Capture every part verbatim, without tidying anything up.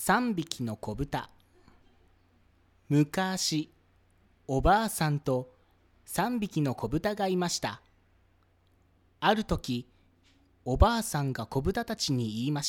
三匹の子豚。むかし、おばあさんと三匹の子豚がいました。あるとき、おばあさんが子豚たちに言いました。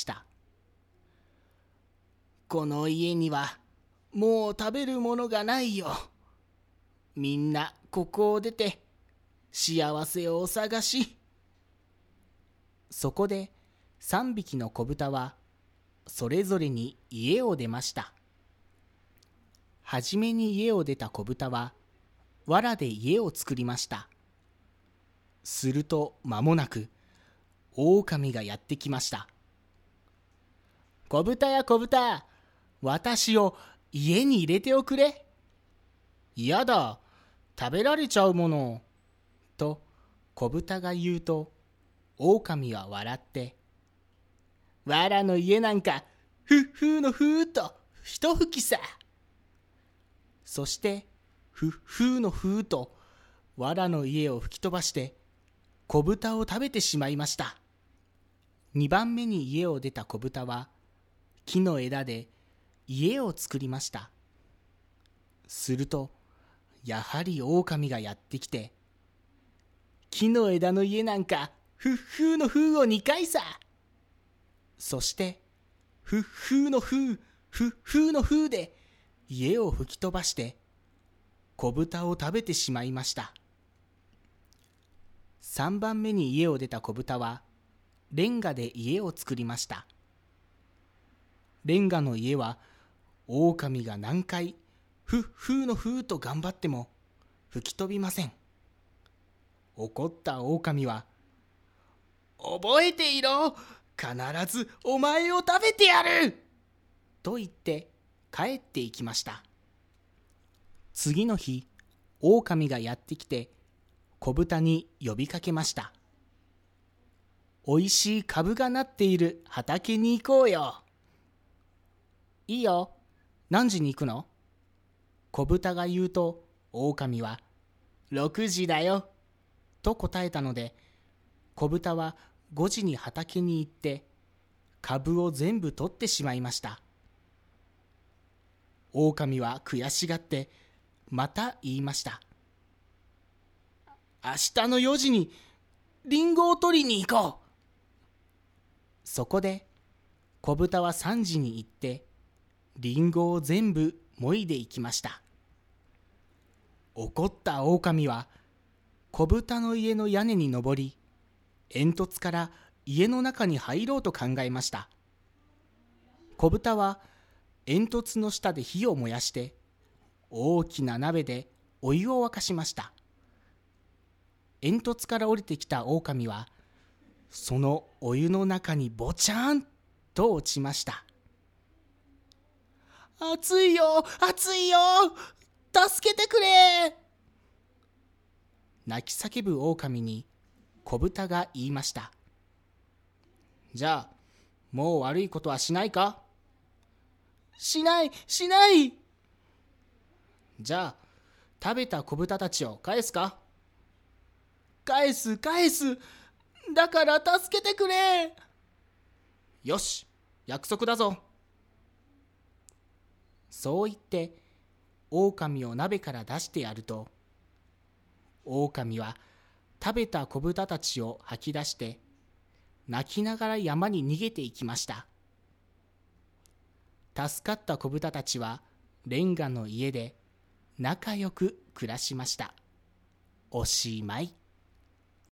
この家にはもう食べるものがないよ。みんなここを出て幸せをお探し。そこで三匹の子豚はそれぞれに家を出ました。はじめに家を出た子豚は藁で家を作りました。すると間もなく狼がやってきました。子豚や子豚、私を家に入れておくれ。嫌だ、食べられちゃうもの。と子豚が言うと、狼は笑って、藁の家なんかふっふーのふーと一吹きさ。そしてふっふーのふーと藁の家を吹き飛ばして子豚を食べてしまいました。二番目に家を出た子豚は木の枝で家を作りました。するとやはり狼がやってきて、木の枝の家なんかふっふーのふーをにかいさ。そしてふっふーのふーふっふーのふーで家を吹き飛ばして子豚を食べてしまいました。三番目に家を出た子豚はレンガで家を作りました。レンガの家は狼が何回ふっふーのふーと頑張っても吹き飛びません。怒った狼は、覚えていろ、必ずお前を食べてやると言って帰っていきました。次の日、狼がやってきて子豚に呼びかけました。おいしい株がなっている畑に行こうよ。いいよ。何時に行くの？子豚が言うと、狼はろくじだよと答えたので、子豚はごじに畑に行って株を全部取ってしまいました。狼は悔しがってまた言いました。明日のよじにリンゴを取りに行こう。そこで子豚はさんじに行ってリンゴを全部もいでいきました。怒った狼は子豚の家の屋根に登り、煙突から家の中に入ろうと考えました。子豚は煙突の下で火を燃やして大きな鍋でお湯を沸かしました。煙突から降りてきた狼はそのお湯の中にぼちゃんと落ちました。熱いよ、熱いよ、助けてくれ。泣き叫ぶ狼に子豚が言いました。じゃあもう悪いことはしないか？しないしない。じゃあ食べた子豚たちを返すか？返す返す。だから助けてくれ。よし、約束だぞ。そう言って狼を鍋から出してやると、狼は食べた子豚たちを吐き出して泣きながら山に逃げていきました。助かった子豚たちはレンガの家で仲良く暮らしました。おしまい。